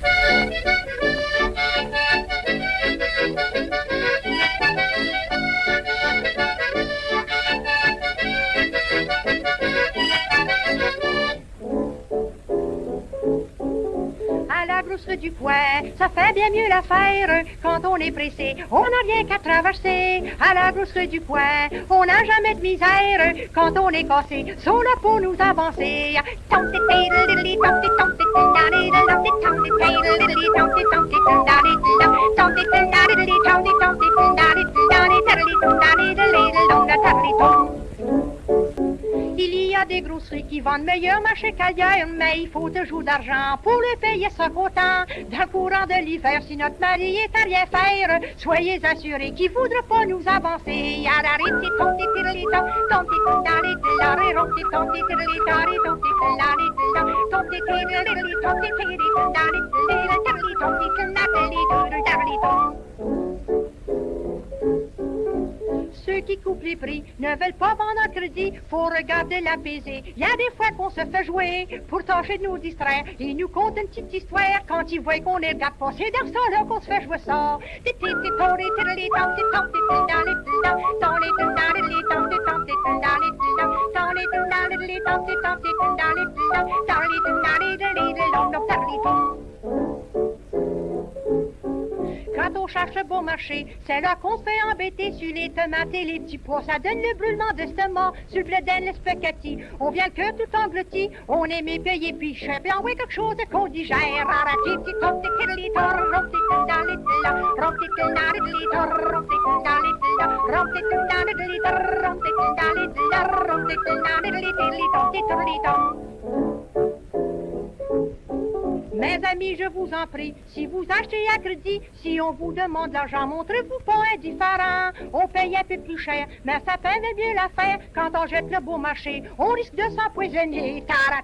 À la grosse du coin, ça fait bien mieux l'affaire. Quand on est pressé, on n'a rien qu'à traverser. À la grosse du coin, on n'a jamais de misère. Quand on est cassé, sont là pour nous avancer. Il y a des grosseries qui vendent meilleur marché qu'ailleurs, mais il faut toujours d'argent pour les payer ça comptant. Dans le courant de l'hiver, si notre mari est à rien faire, soyez assurés qu'il ne voudra pas nous avancer. Ceux qui coupent les prix ne veulent pas vendre en crédit, faut regarder la baiser. Il y a des fois qu'on se fait jouer pour tâcher de nous distraire. Ils nous content une petite histoire quand ils voient qu'on les regarde pas. C'est dans ça là qu'on se fait jouer ça. Quand on cherche le bon marché, c'est là qu'on se fait embêter sur les tomates et les petits pois. Ça donne le brûlement d'estomac sur le blé d'Inde, le spaghetti. On vient le cœur tout englouti, on est mis payé puis cher. Puis envoie quelque chose qu'on digère. Mes amis, je vous en prie, si vous achetez à crédit, si on vous demande l'argent, montrez-vous pas indifférent. On paye un peu plus cher, mais ça peine bien l'affaire. Quand on jette le beau marché, on risque de s'empoisonner.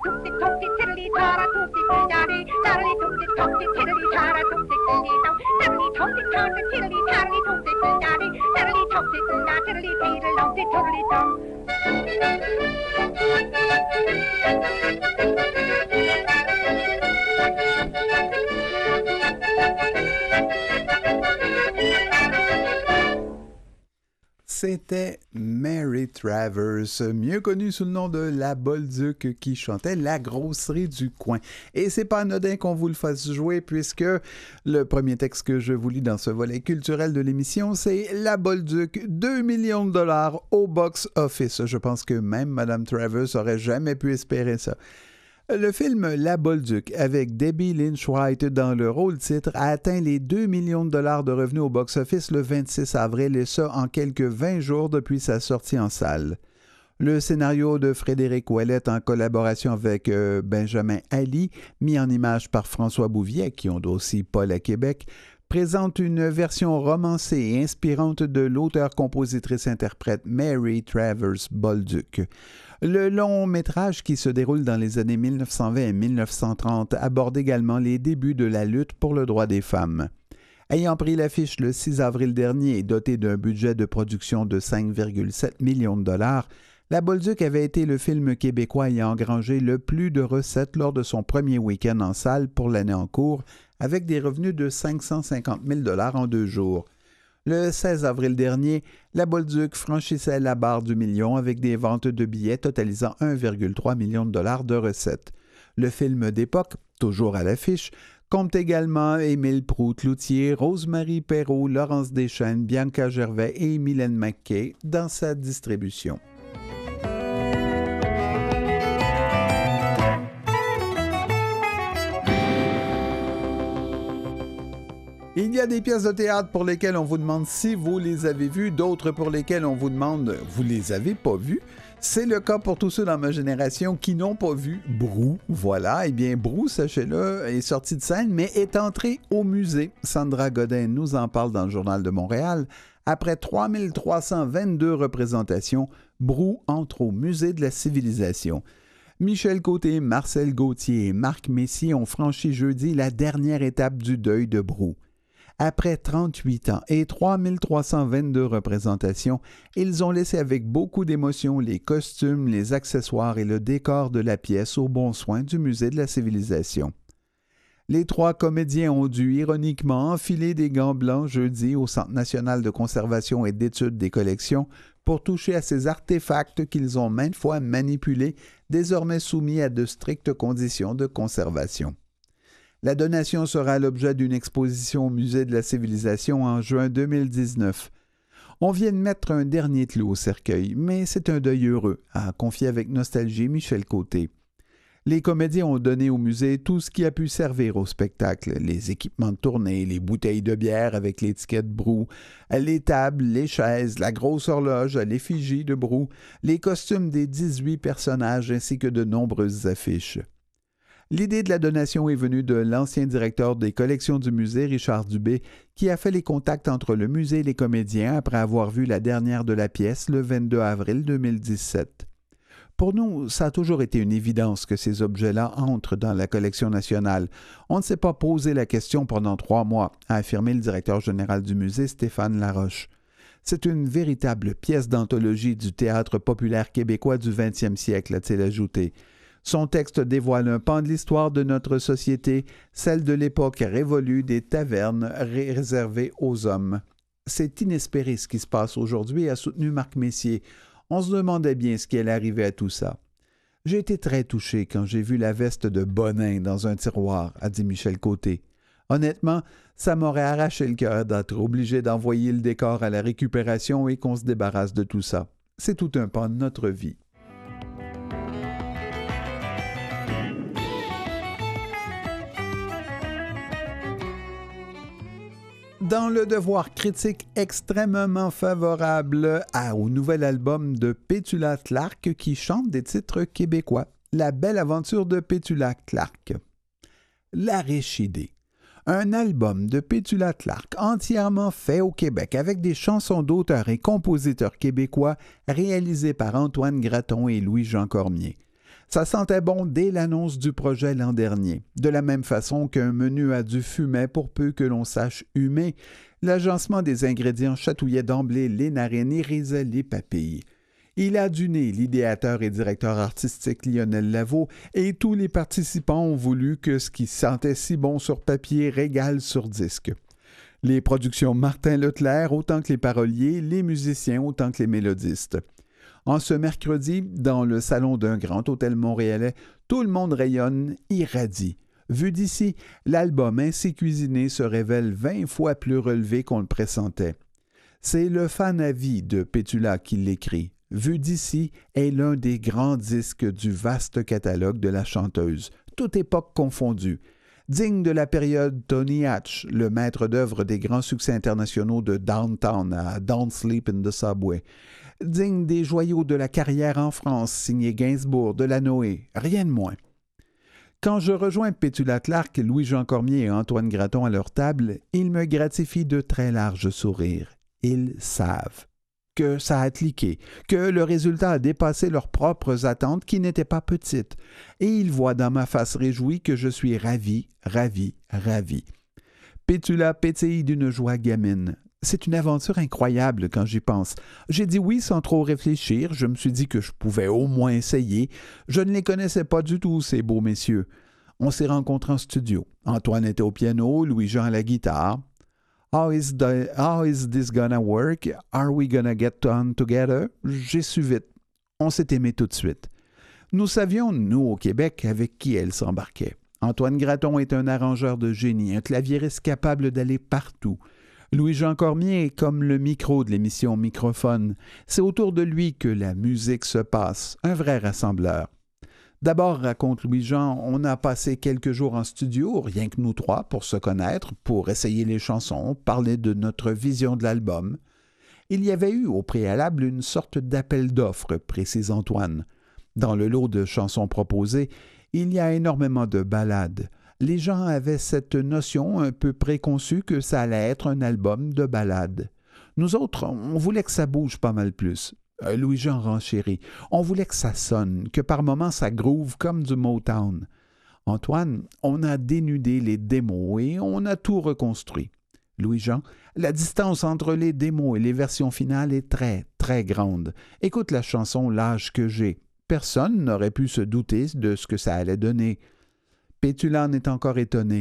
C'était Mary Travers, mieux connue sous le nom de la Bolduc, qui chantait La grosserie du coin. Et c'est pas anodin qu'on vous le fasse jouer, puisque le premier texte que je vous lis dans ce volet culturel de l'émission, c'est La Bolduc, 2 millions de dollars au box-office. Je pense que même Mme Travers aurait jamais pu espérer ça. Le film La Bolduc, avec Debbie Lynch White dans le rôle-titre, a atteint les 2 millions de dollars de revenus au box-office le 26 avril, et ça en quelques 20 jours depuis sa sortie en salle. Le scénario de Frédéric Ouellette en collaboration avec Benjamin Ali, mis en image par François Bouvier, qui ont aussi Paul à Québec, présente une version romancée et inspirante de l'auteure-compositrice-interprète Mary Travers Bolduc. Le long métrage, qui se déroule dans les années 1920 et 1930, aborde également les débuts de la lutte pour le droit des femmes. Ayant pris l'affiche le 6 avril dernier et doté d'un budget de production de 5,7 millions de dollars, La Bolduc avait été le film québécois ayant engrangé le plus de recettes lors de son premier week-end en salle pour l'année en cours, avec des revenus de 550 000 $ en 2 jours. Le 16 avril dernier, La Bolduc franchissait la barre du million avec des ventes de billets totalisant 1,3 million de dollars de recettes. Le film d'époque, toujours à l'affiche, compte également Émile Proulx-Cloutier, Rose-Marie Perrault, Laurence Deschênes, Bianca Gervais et Mylène McKay dans sa distribution. Il y a des pièces de théâtre pour lesquelles on vous demande si vous les avez vues, d'autres pour lesquelles on vous demande « vous les avez pas vues ». C'est le cas pour tous ceux dans ma génération qui n'ont pas vu Brou. Voilà, eh bien Brou, sachez-le, est sorti de scène, mais est entré au musée. Sandra Godin nous en parle dans le Journal de Montréal. Après 3322 représentations, Brou entre au musée de la civilisation. Michel Côté, Marcel Gauthier et Marc Messier ont franchi jeudi la dernière étape du deuil de Brou. Après 38 ans et 3322 représentations, ils ont laissé avec beaucoup d'émotion les costumes, les accessoires et le décor de la pièce au bon soin du musée de la civilisation. Les 3 comédiens ont dû ironiquement enfiler des gants blancs jeudi au Centre national de conservation et d'études des collections pour toucher à ces artefacts qu'ils ont maintes fois manipulés, désormais soumis à de strictes conditions de conservation. La donation sera l'objet d'une exposition au Musée de la Civilisation en juin 2019. On vient de mettre un dernier clou au cercueil, mais c'est un deuil heureux, a confié avec nostalgie Michel Côté. Les comédiens ont donné au musée tout ce qui a pu servir au spectacle, les équipements de tournée, les bouteilles de bière avec l'étiquette Brou, les tables, les chaises, la grosse horloge à l'effigie de Brou, les costumes des 18 personnages ainsi que de nombreuses affiches. L'idée de la donation est venue de l'ancien directeur des collections du musée, Richard Dubé, qui a fait les contacts entre le musée et les comédiens après avoir vu la dernière de la pièce le 22 avril 2017. Pour nous, ça a toujours été une évidence que ces objets-là entrent dans la collection nationale. On ne s'est pas posé la question pendant 3 mois, a affirmé le directeur général du musée, Stéphane Laroche. C'est une véritable pièce d'anthologie du théâtre populaire québécois du 20e siècle, a-t-il ajouté. Son texte dévoile un pan de l'histoire de notre société, celle de l'époque révolue des tavernes réservées aux hommes. C'est inespéré ce qui se passe aujourd'hui, a soutenu Marc Messier. On se demandait bien ce qui allait arriver à tout ça. J'ai été très touché quand j'ai vu la veste de Bonin dans un tiroir, a dit Michel Côté. Honnêtement, ça m'aurait arraché le cœur d'être obligé d'envoyer le décor à la récupération et qu'on se débarrasse de tout ça. C'est tout un pan de notre vie. Dans le devoir critique extrêmement favorable au nouvel album de Petula Clark qui chante des titres québécois. La belle aventure de Petula Clark. L'Arachidée. Un album de Petula Clark entièrement fait au Québec avec des chansons d'auteurs et compositeurs québécois réalisées par Antoine Graton et Louis-Jean Cormier. Ça sentait bon dès l'annonce du projet l'an dernier. De la même façon qu'un menu a du fumet pour peu que l'on sache humer, l'agencement des ingrédients chatouillait d'emblée les narines et risait les papilles. Il a du nez l'idéateur et directeur artistique Lionel Laveau et tous les participants ont voulu que ce qui sentait si bon sur papier régale sur disque. Les productions Martin Leclerc autant que les paroliers, les musiciens autant que les mélodistes. En ce mercredi, dans le salon d'un grand hôtel montréalais, tout le monde rayonne, irradie. Vu d'ici, l'album ainsi cuisiné se révèle 20 fois plus relevé qu'on le pressentait. C'est le fan à vie de Petula qui l'écrit. Vu d'ici est l'un des grands disques du vaste catalogue de la chanteuse, toute époque confondue. Digne de la période Tony Hatch, le maître d'œuvre des grands succès internationaux de Downtown à Don't Sleep in the Subway. Digne des joyaux de la carrière en France, signé Gainsbourg, Delanoë, rien de moins. Quand je rejoins Petula Clark, Louis-Jean Cormier et Antoine Graton à leur table, ils me gratifient de très larges sourires. Ils savent que ça a cliqué, que le résultat a dépassé leurs propres attentes qui n'étaient pas petites, et ils voient dans ma face réjouie que je suis ravi. Petula pétille d'une joie gamine. C'est une aventure incroyable quand j'y pense. J'ai dit oui sans trop réfléchir, je me suis dit que je pouvais au moins essayer. Je ne les connaissais pas du tout, ces beaux messieurs. On s'est rencontrés en studio. Antoine était au piano, Louis-Jean à la guitare. How is this gonna work? Are we gonna get on together? J'ai su vite. On s'est aimé tout de suite. Nous savions, nous, au Québec, avec qui elle s'embarquait. Antoine Graton est un arrangeur de génie, un claviériste capable d'aller partout. Louis-Jean Cormier est comme le micro de l'émission Microphone. C'est autour de lui que la musique se passe, un vrai rassembleur. D'abord, raconte Louis-Jean, on a passé quelques jours en studio, rien que nous 3, pour se connaître, pour essayer les chansons, parler de notre vision de l'album. Il y avait eu au préalable une sorte d'appel d'offres, précise Antoine. Dans le lot de chansons proposées, il y a énormément de ballades. Les gens avaient cette notion un peu préconçue que ça allait être un album de ballades. Nous autres, on voulait que ça bouge pas mal plus. Louis-Jean renchérit. On voulait que ça sonne, que par moments ça groove comme du Motown. Antoine, on a dénudé les démos et on a tout reconstruit. Louis-Jean, la distance entre les démos et les versions finales est très, très grande. Écoute la chanson « L'âge que j'ai ». Personne n'aurait pu se douter de ce que ça allait donner. Petula en est encore étonné.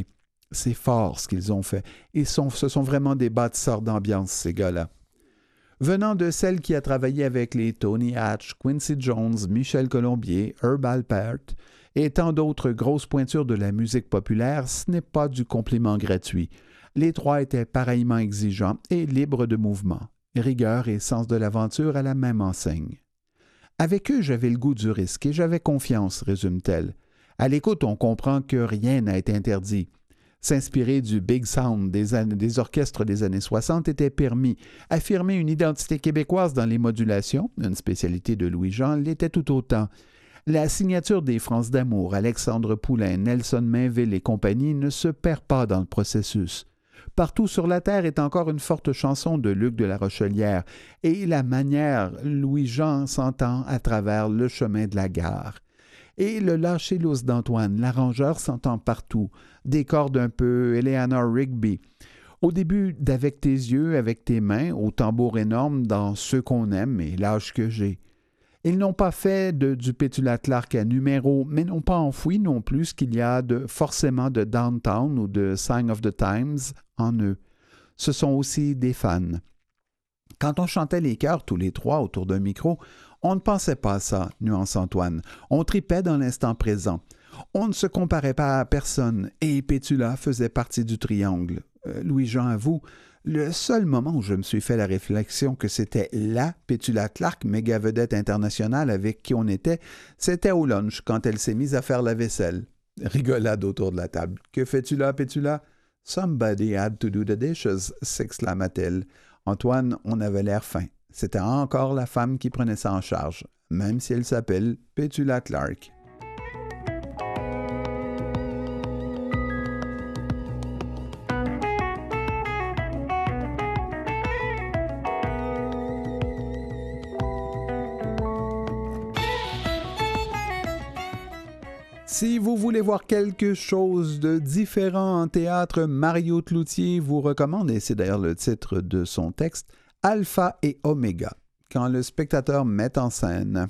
C'est fort ce qu'ils ont fait. Et ce sont vraiment des bâtisseurs d'ambiance, ces gars-là. Venant de celle qui a travaillé avec les Tony Hatch, Quincy Jones, Michel Colombier, Herb Alpert et tant d'autres grosses pointures de la musique populaire, ce n'est pas du compliment gratuit. Les trois étaient pareillement exigeants et libres de mouvement, rigueur et sens de l'aventure à la même enseigne. Avec eux, j'avais le goût du risque et j'avais confiance, résume-t-elle. À l'écoute, on comprend que rien n'a été interdit. S'inspirer du big sound des orchestres des années 60 était permis. Affirmer une identité québécoise dans les modulations, une spécialité de Louis-Jean, l'était tout autant. La signature des France d'amour, Alexandre Poulain, Nelson Mainville et compagnie ne se perd pas dans le processus. Partout sur la terre est encore une forte chanson de Luc de la Rochelière, et la manière Louis-Jean s'entend à travers le chemin de la gare. Et le lâcher-lousse d'Antoine, l'arrangeur, s'entend partout, des cordes un peu Eleanor Rigby. Au début d'Avec tes yeux, avec tes mains, au tambour énorme dans Ceux qu'on aime et l'âge que j'ai. Ils n'ont pas fait du Pétula Clark à numéro, mais n'ont pas enfoui non plus ce qu'il y a forcément de Downtown ou de Sign of the Times en eux. Ce sont aussi des fans. Quand on chantait les chœurs tous les trois autour d'un micro, on ne pensait pas à ça, nuance Antoine. On tripait dans l'instant présent. On ne se comparait pas à personne, et Pétula faisait partie du triangle. Louis-Jean avoue, le seul moment où je me suis fait la réflexion que c'était la Pétula Clark, méga vedette internationale avec qui on était, c'était au lunch, quand elle s'est mise à faire la vaisselle. Rigolade autour de la table. « Que fais-tu là, Pétula? »« Somebody had to do the dishes », s'exclama-t-elle. Antoine, on avait l'air fin. C'était encore la femme qui prenait ça en charge, même si elle s'appelle Pétula Clark. Si vous voulez voir quelque chose de différent en théâtre, Mario Cloutier vous recommande, et c'est d'ailleurs le titre de son texte, Alpha et Oméga, quand le spectateur met en scène.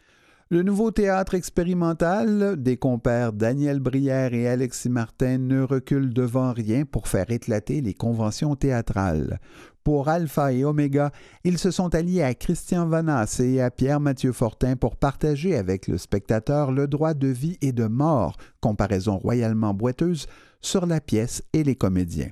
Le nouveau théâtre expérimental des compères Daniel Brière et Alexis Martin ne recule devant rien pour faire éclater les conventions théâtrales. Pour Alpha et Oméga, ils se sont alliés à Christian Vanasse et à Pierre-Mathieu Fortin pour partager avec le spectateur le droit de vie et de mort, comparaison royalement boiteuse, sur la pièce et les comédiens.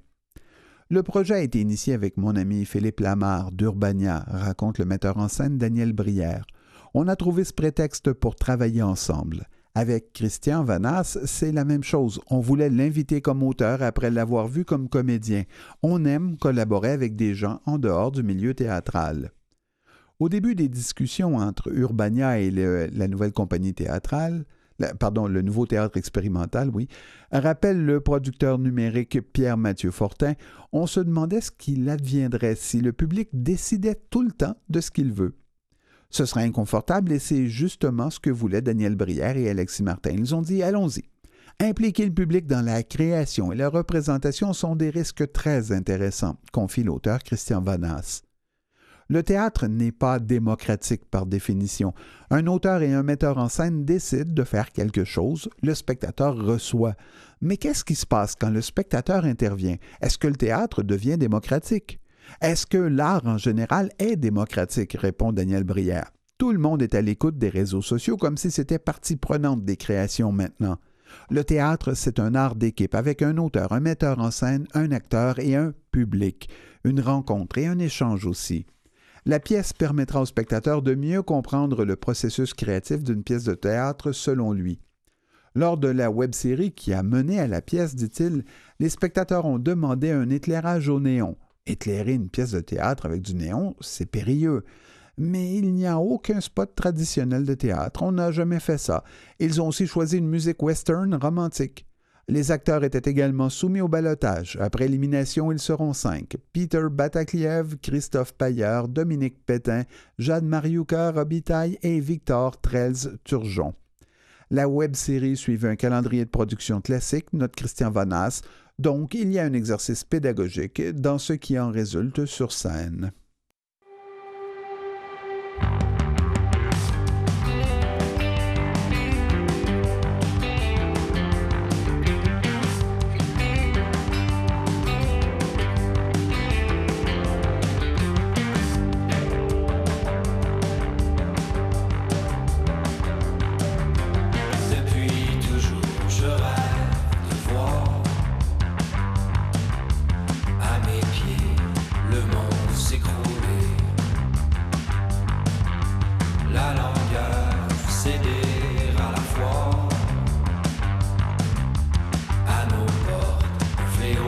Le projet a été initié avec mon ami Philippe Lamarre d'Urbania, raconte le metteur en scène Daniel Brière. On a trouvé ce prétexte pour travailler ensemble. Avec Christian Vanasse, c'est la même chose. On voulait l'inviter comme auteur après l'avoir vu comme comédien. On aime collaborer avec des gens en dehors du milieu théâtral. Au début des discussions entre Urbania et la nouvelle compagnie théâtrale, le nouveau théâtre expérimental, rappelle le producteur numérique Pierre-Mathieu Fortin, on se demandait ce qu'il adviendrait si le public décidait tout le temps de ce qu'il veut. Ce serait inconfortable et c'est justement ce que voulaient Daniel Brière et Alexis Martin. Ils ont dit « Allons-y ». Impliquer le public dans la création et la représentation sont des risques très intéressants, confie l'auteur Christian Vanasse. Le théâtre n'est pas démocratique par définition. Un auteur et un metteur en scène décident de faire quelque chose, le spectateur reçoit. Mais qu'est-ce qui se passe quand le spectateur intervient? Est-ce que le théâtre devient démocratique? Est-ce que l'art en général est démocratique? Répond Daniel Brière. Tout le monde est à l'écoute des réseaux sociaux comme si c'était partie prenante des créations maintenant. Le théâtre, c'est un art d'équipe avec un auteur, un metteur en scène, un acteur et un public. Une rencontre et un échange aussi. La pièce permettra au spectateur de mieux comprendre le processus créatif d'une pièce de théâtre selon lui. Lors de la web-série qui a mené à la pièce, dit-il, les spectateurs ont demandé un éclairage au néon. Éclairer une pièce de théâtre avec du néon, c'est périlleux. Mais il n'y a aucun spot traditionnel de théâtre. On n'a jamais fait ça. Ils ont aussi choisi une musique western romantique. Les acteurs étaient également soumis au ballotage. Après élimination, ils seront 5. Peter Batakliev, Christophe Paillard, Dominique Pétain, Jade Mariouka Robitaille et Victor Trelz-Turgeon. La web-série suivait un calendrier de production classique, note Christian Vanasse, donc il y a un exercice pédagogique dans ce qui en résulte sur scène.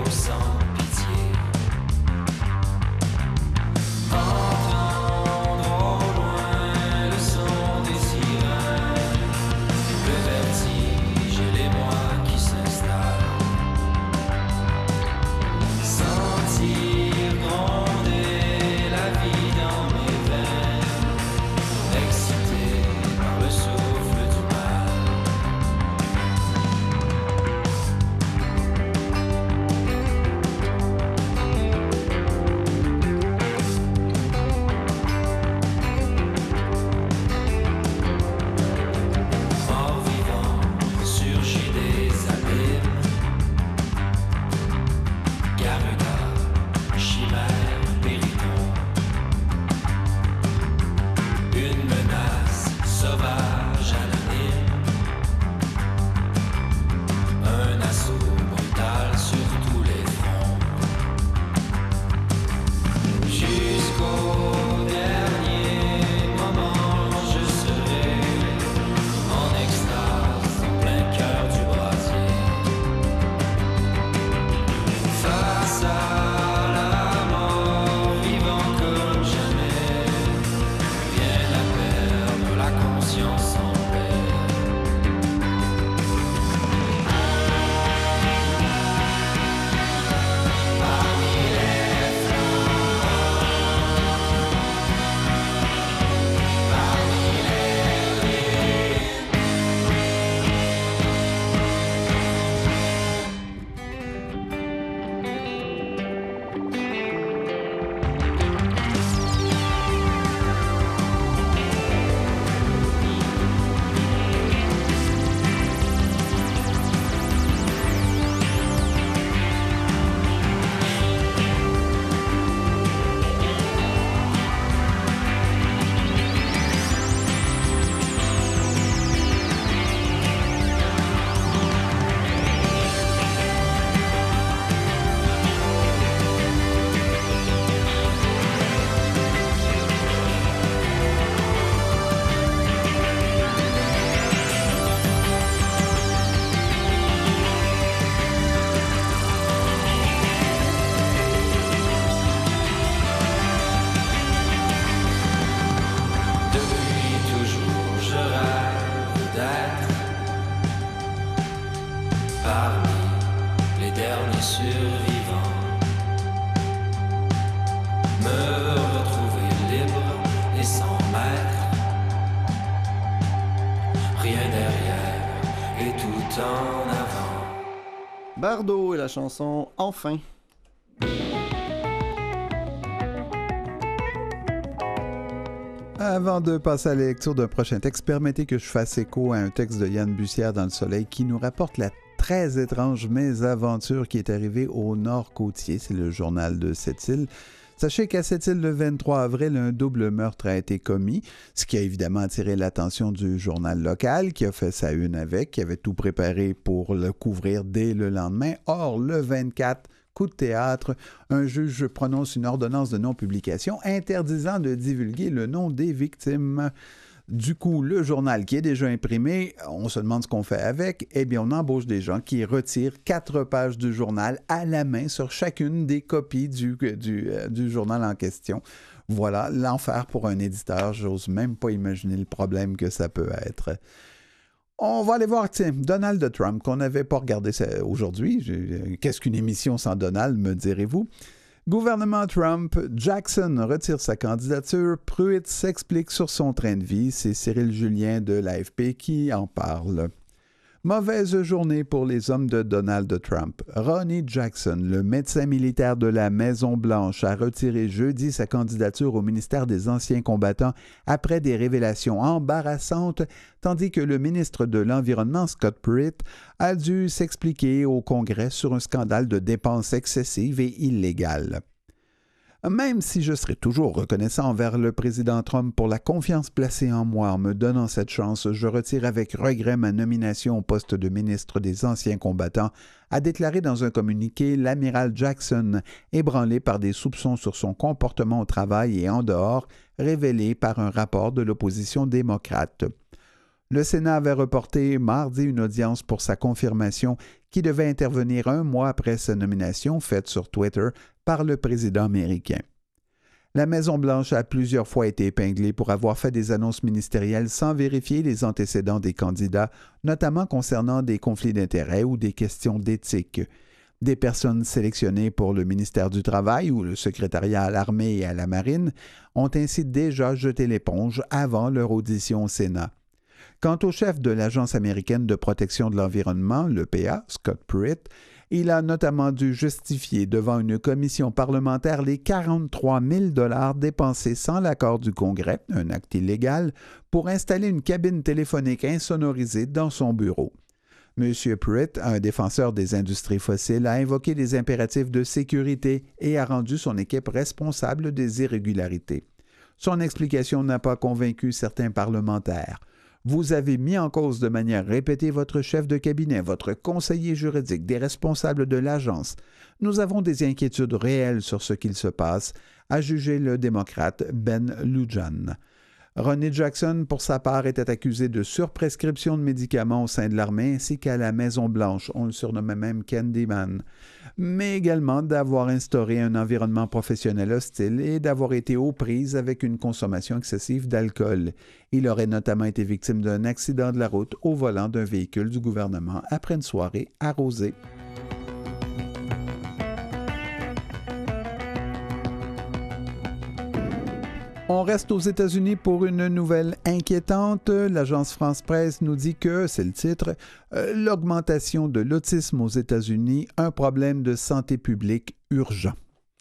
Bardot et la chanson « Enfin ». Avant de passer à la lecture d'un prochain texte, permettez que je fasse écho à un texte de Yann Bussière dans Le Soleil qui nous rapporte la très étrange mésaventure qui est arrivée au Nord-Côtier. C'est le journal de Sept-Îles. Sachez qu'à Sept-Îles, le 23 avril, un double meurtre a été commis, ce qui a évidemment attiré l'attention du journal local, qui a fait sa une avec, qui avait tout préparé pour le couvrir dès le lendemain. Or, le 24, coup de théâtre, un juge prononce une ordonnance de non-publication interdisant de divulguer le nom des victimes. Du coup, le journal qui est déjà imprimé, on se demande ce qu'on fait avec. Eh bien, on embauche des gens qui retirent 4 pages du journal à la main sur chacune des copies du journal en question. Voilà, l'enfer pour un éditeur. J'ose même pas imaginer le problème que ça peut être. On va aller voir, tiens, Donald Trump, qu'on n'avait pas regardé aujourd'hui. Qu'est-ce qu'une émission sans Donald, me direz-vous? Gouvernement Trump, Jackson retire sa candidature, Pruitt s'explique sur son train de vie, c'est Cyril Julien de l'AFP qui en parle. Mauvaise journée pour les hommes de Donald Trump. Ronnie Jackson, le médecin militaire de la Maison-Blanche, a retiré jeudi sa candidature au ministère des Anciens combattants après des révélations embarrassantes, tandis que le ministre de l'Environnement, Scott Pruitt, a dû s'expliquer au Congrès sur un scandale de dépenses excessives et illégales. Même si je serai toujours reconnaissant envers le président Trump pour la confiance placée en moi en me donnant cette chance, je retire avec regret ma nomination au poste de ministre des Anciens combattants, a déclaré dans un communiqué l'amiral Jackson, ébranlé par des soupçons sur son comportement au travail et en dehors, révélés par un rapport de l'opposition démocrate. Le Sénat avait reporté mardi une audience pour sa confirmation qui devait intervenir un mois après sa nomination faite sur Twitter par le président américain. La Maison-Blanche a plusieurs fois été épinglée pour avoir fait des annonces ministérielles sans vérifier les antécédents des candidats, notamment concernant des conflits d'intérêts ou des questions d'éthique. Des personnes sélectionnées pour le ministère du Travail ou le secrétariat à l'armée et à la marine ont ainsi déjà jeté l'éponge avant leur audition au Sénat. Quant au chef de l'Agence américaine de protection de l'environnement, l'EPA, Scott Pruitt, il a notamment dû justifier devant une commission parlementaire les 43 000 $ dépensés sans l'accord du Congrès, un acte illégal, pour installer une cabine téléphonique insonorisée dans son bureau. M. Pruitt, un défenseur des industries fossiles, a invoqué des impératifs de sécurité et a rendu son équipe responsable des irrégularités. Son explication n'a pas convaincu certains parlementaires. Vous avez mis en cause de manière répétée votre chef de cabinet, votre conseiller juridique, des responsables de l'agence. Nous avons des inquiétudes réelles sur ce qu'il se passe, a jugé le démocrate Ben Lujan. Ronny Jackson, pour sa part, était accusé de surprescription de médicaments au sein de l'armée ainsi qu'à la Maison-Blanche, on le surnommait même Candyman, mais également d'avoir instauré un environnement professionnel hostile et d'avoir été aux prises avec une consommation excessive d'alcool. Il aurait notamment été victime d'un accident de la route au volant d'un véhicule du gouvernement après une soirée arrosée. On reste aux États-Unis pour une nouvelle inquiétante. L'agence France-Presse nous dit que, c'est le titre, l'augmentation de l'autisme aux États-Unis, un problème de santé publique urgent.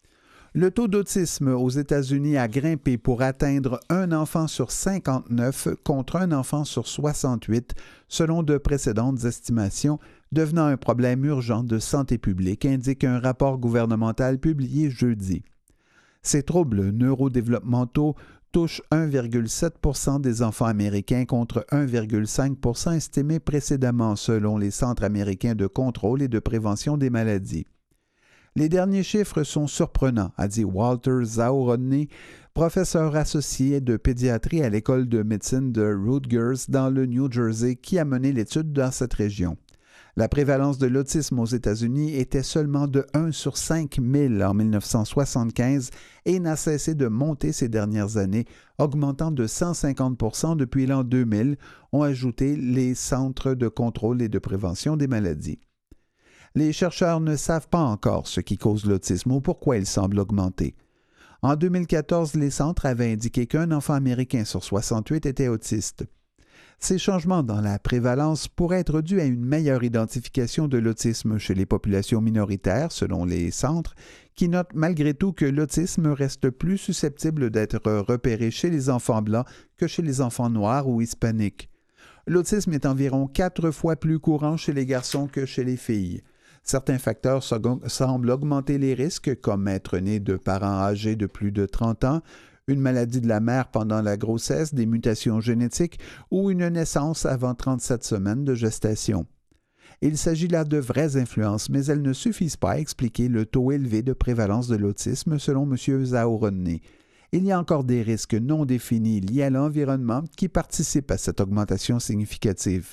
Le taux d'autisme aux États-Unis a grimpé pour atteindre un enfant sur 59 contre un enfant sur 68, selon de précédentes estimations, devenant un problème urgent de santé publique, indique un rapport gouvernemental publié jeudi. Ces troubles neurodéveloppementaux touchent 1,7 % des enfants américains contre 1,5 % estimés précédemment selon les Centres américains de contrôle et de prévention des maladies. Les derniers chiffres sont surprenants, a dit Walter Zahorny, professeur associé de pédiatrie à l'école de médecine de Rutgers dans le New Jersey qui a mené l'étude dans cette région. La prévalence de l'autisme aux États-Unis était seulement de 1 sur 5 000 en 1975 et n'a cessé de monter ces dernières années, augmentant de 150 % depuis l'an 2000, ont ajouté les Centres de contrôle et de prévention des maladies. Les chercheurs ne savent pas encore ce qui cause l'autisme ou pourquoi il semble augmenter. En 2014, les centres avaient indiqué qu'un enfant américain sur 68 était autiste. Ces changements dans la prévalence pourraient être dus à une meilleure identification de l'autisme chez les populations minoritaires, selon les centres, qui notent malgré tout que l'autisme reste plus susceptible d'être repéré chez les enfants blancs que chez les enfants noirs ou hispaniques. L'autisme est environ 4 fois plus courant chez les garçons que chez les filles. Certains facteurs semblent augmenter les risques, comme être né de parents âgés de plus de 30 ans, une maladie de la mère pendant la grossesse, des mutations génétiques ou une naissance avant 37 semaines de gestation. Il s'agit là de vraies influences, mais elles ne suffisent pas à expliquer le taux élevé de prévalence de l'autisme, selon M. Zahorny. Il y a encore des risques non définis liés à l'environnement qui participent à cette augmentation significative.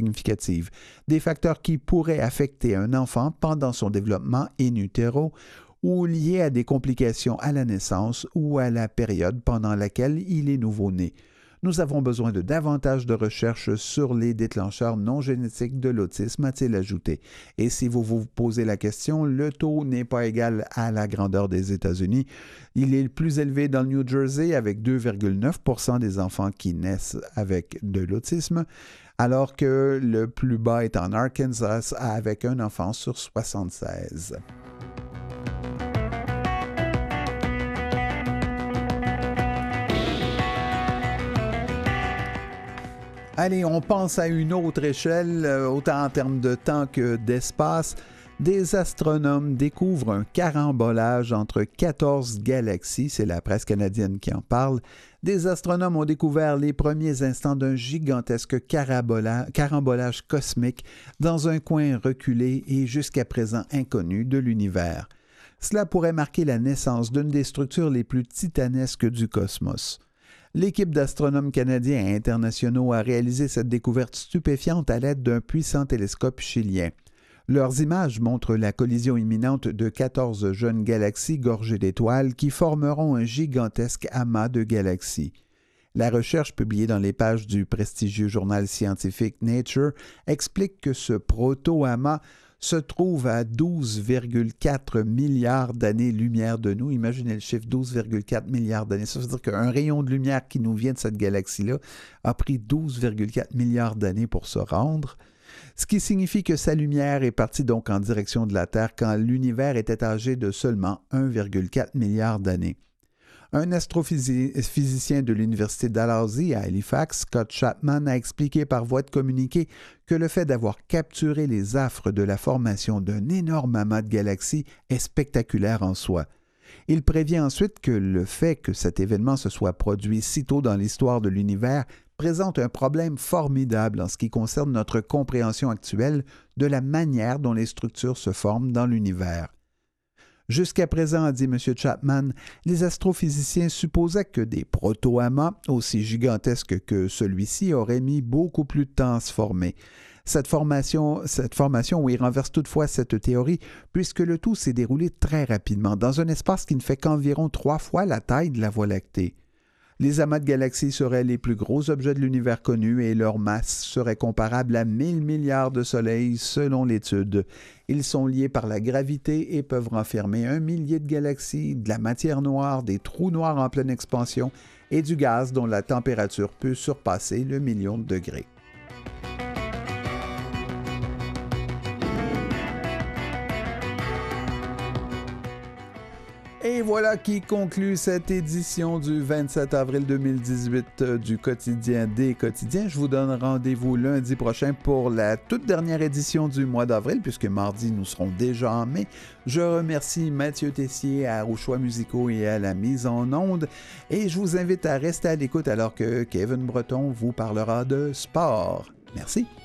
Des facteurs qui pourraient affecter un enfant pendant son développement in utero ou liés à des complications à la naissance ou à la période pendant laquelle il est nouveau-né. Nous avons besoin de davantage de recherches sur les déclencheurs non génétiques de l'autisme, a-t-il ajouté. Et si vous vous posez la question, le taux n'est pas égal à la grandeur des États-Unis. Il est le plus élevé dans le New Jersey avec 2,9 % des enfants qui naissent avec de l'autisme, alors que le plus bas est en Arkansas avec un enfant sur 76. Allez, on pense à une autre échelle, autant en termes de temps que d'espace. Des astronomes découvrent un carambolage entre 14 galaxies, c'est la presse canadienne qui en parle. Des astronomes ont découvert les premiers instants d'un gigantesque carambolage cosmique dans un coin reculé et jusqu'à présent inconnu de l'univers. Cela pourrait marquer la naissance d'une des structures les plus titanesques du cosmos. L'équipe d'astronomes canadiens et internationaux a réalisé cette découverte stupéfiante à l'aide d'un puissant télescope chilien. Leurs images montrent la collision imminente de 14 jeunes galaxies gorgées d'étoiles qui formeront un gigantesque amas de galaxies. La recherche publiée dans les pages du prestigieux journal scientifique Nature explique que ce proto-amas se trouve à 12,4 milliards d'années-lumière de nous. Imaginez le chiffre, 12,4 milliards d'années. Ça veut dire qu'un rayon de lumière qui nous vient de cette galaxie-là a pris 12,4 milliards d'années pour se rendre, ce qui signifie que sa lumière est partie donc en direction de la Terre quand l'univers était âgé de seulement 1,4 milliard d'années. Un astrophysicien de l'Université Dalhousie à Halifax, Scott Chapman, a expliqué par voie de communiqué que le fait d'avoir capturé les affres de la formation d'un énorme amas de galaxies est spectaculaire en soi. Il prévient ensuite que le fait que cet événement se soit produit si tôt dans l'histoire de l'univers présente un problème formidable en ce qui concerne notre compréhension actuelle de la manière dont les structures se forment dans l'univers. Jusqu'à présent, a dit M. Chapman, les astrophysiciens supposaient que des proto-amas, aussi gigantesques que celui-ci, auraient mis beaucoup plus de temps à se former. Cette formation, oui, renverse toutefois cette théorie, puisque le tout s'est déroulé très rapidement, dans un espace qui ne fait qu'environ 3 fois la taille de la Voie lactée. Les amas de galaxies seraient les plus gros objets de l'univers connu et leur masse serait comparable à 1000 milliards de soleils selon l'étude. Ils sont liés par la gravité et peuvent renfermer 1 millier de galaxies, de la matière noire, des trous noirs en pleine expansion et du gaz dont la température peut surpasser le million de degrés. Et voilà qui conclut cette édition du 27 avril 2018 du Quotidien des quotidiens. Je vous donne rendez-vous lundi prochain pour la toute dernière édition du mois d'avril, puisque mardi, nous serons déjà en mai. Je remercie Mathieu Tessier aux choix musicaux et à la mise en onde. Et je vous invite à rester à l'écoute alors que Kevin Breton vous parlera de sport. Merci.